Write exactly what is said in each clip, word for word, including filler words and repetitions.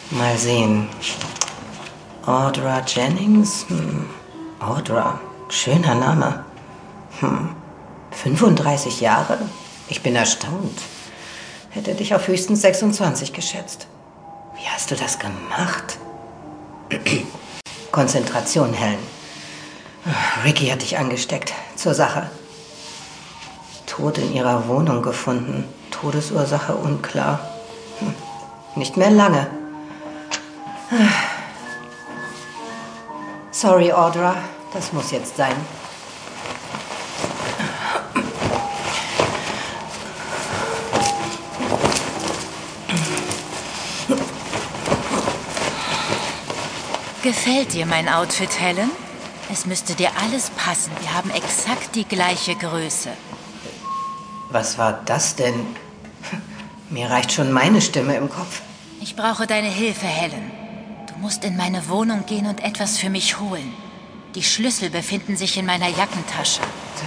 Mal sehen. Audra Jennings? Hm. Audra. Schöner Name. Hm. fünfunddreißig Jahre? Ich bin erstaunt. Hätte dich auf höchstens sechsundzwanzig geschätzt. Wie hast du das gemacht? Konzentration, Helen. Ricky hat dich angesteckt. Zur Sache. Tod in ihrer Wohnung gefunden. Todesursache unklar. Hm. Nicht mehr lange. Sorry, Audra. Das muss jetzt sein. Gefällt dir mein Outfit, Helen? Es müsste dir alles passen. Wir haben exakt die gleiche Größe. Was war das denn? Mir reicht schon meine Stimme im Kopf. Ich brauche deine Hilfe, Helen. Du musst in meine Wohnung gehen und etwas für mich holen. Die Schlüssel befinden sich in meiner Jackentasche.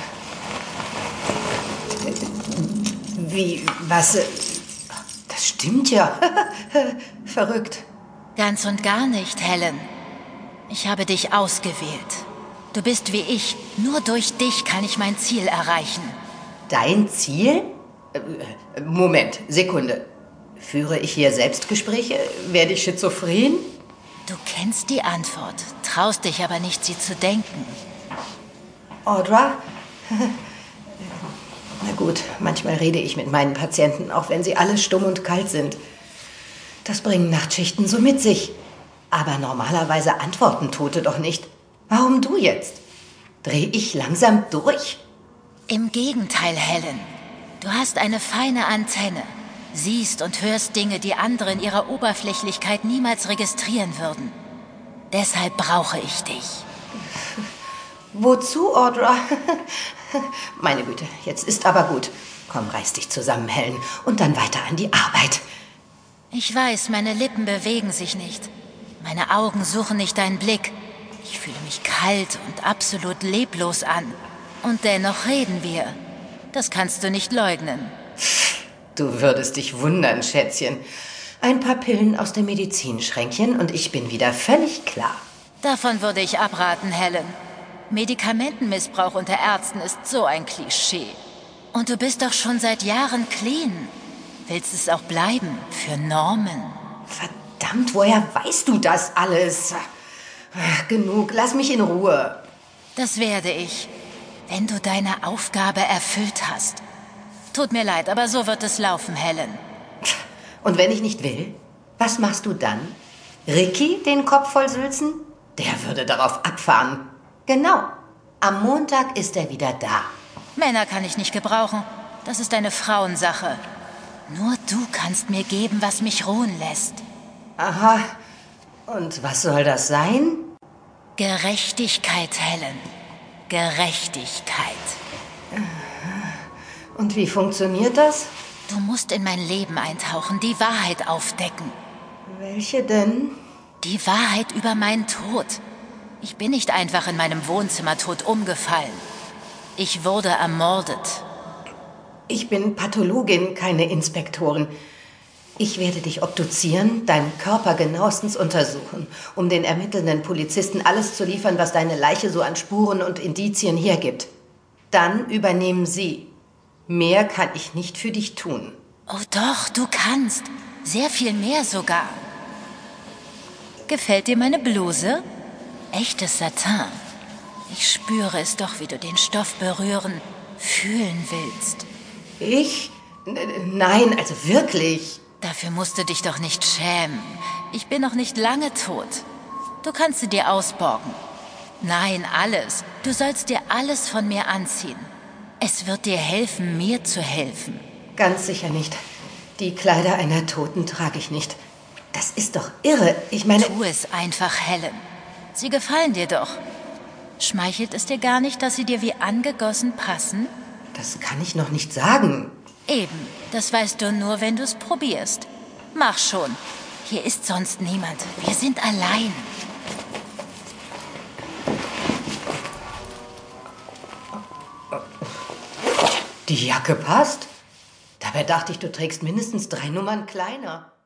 Wie, was? Das stimmt ja. Verrückt. Ganz und gar nicht, Helen. Ich habe dich ausgewählt. Du bist wie ich. Nur durch dich kann ich mein Ziel erreichen. Dein Ziel? Moment, Sekunde. Führe ich hier Selbstgespräche? Werde ich schizophren? Du kennst die Antwort, traust dich aber nicht, sie zu denken. Audra? Na gut, manchmal rede ich mit meinen Patienten, auch wenn sie alle stumm und kalt sind. Das bringen Nachtschichten so mit sich. Aber normalerweise antworten Tote doch nicht. Warum du jetzt? Dreh ich langsam durch? Im Gegenteil, Helen. Du hast eine feine Antenne. Siehst und hörst Dinge, die andere in ihrer Oberflächlichkeit niemals registrieren würden. Deshalb brauche ich dich. Wozu, Audra? Meine Güte, jetzt ist aber gut. Komm, reiß dich zusammen, Helen, und dann weiter an die Arbeit. Ich weiß, meine Lippen bewegen sich nicht. Meine Augen suchen nicht deinen Blick. Ich fühle mich kalt und absolut leblos an. Und dennoch reden wir. Das kannst du nicht leugnen. Du würdest dich wundern, Schätzchen. Ein paar Pillen aus dem Medizinschränkchen und ich bin wieder völlig klar. Davon würde ich abraten, Helen. Medikamentenmissbrauch unter Ärzten ist so ein Klischee. Und du bist doch schon seit Jahren clean. Willst es auch bleiben für Norman? Verdammt, woher weißt du das alles? Ach, genug, lass mich in Ruhe. Das werde ich, wenn du deine Aufgabe erfüllt hast. Tut mir leid, aber so wird es laufen, Helen. Und wenn ich nicht will, was machst du dann? Ricky den Kopf voll sülzen? Der würde darauf abfahren. Genau, am Montag ist er wieder da. Männer kann ich nicht gebrauchen. Das ist eine Frauensache. Nur du kannst mir geben, was mich ruhen lässt. Aha. Und was soll das sein? Gerechtigkeit, Helen. Gerechtigkeit. Und wie funktioniert das? Du musst in mein Leben eintauchen, die Wahrheit aufdecken. Welche denn? Die Wahrheit über meinen Tod. Ich bin nicht einfach in meinem Wohnzimmer tot umgefallen. Ich wurde ermordet. Ich bin Pathologin, keine Inspektorin. Ich werde dich obduzieren, deinen Körper genauestens untersuchen, um den ermittelnden Polizisten alles zu liefern, was deine Leiche so an Spuren und Indizien hergibt. Dann übernehmen sie. Mehr kann ich nicht für dich tun. Oh doch, du kannst. Sehr viel mehr sogar. Gefällt dir meine Bluse? Echtes Satin. Ich spüre es doch, wie du den Stoff berühren, fühlen willst. Ich? N- Nein, also wirklich. Dafür musst du dich doch nicht schämen. Ich bin noch nicht lange tot. Du kannst sie dir ausborgen. Nein, alles. Du sollst dir alles von mir anziehen. Es wird dir helfen, mir zu helfen. Ganz sicher nicht. Die Kleider einer Toten trage ich nicht. Das ist doch irre. Ich meine... Tu es einfach, Helen. Sie gefallen dir doch. Schmeichelt es dir gar nicht, dass sie dir wie angegossen passen? Das kann ich noch nicht sagen. Eben, das weißt du nur, wenn du es probierst. Mach schon. Hier ist sonst niemand. Wir sind allein. Die Jacke passt. Dabei dachte ich, du trägst mindestens drei Nummern kleiner.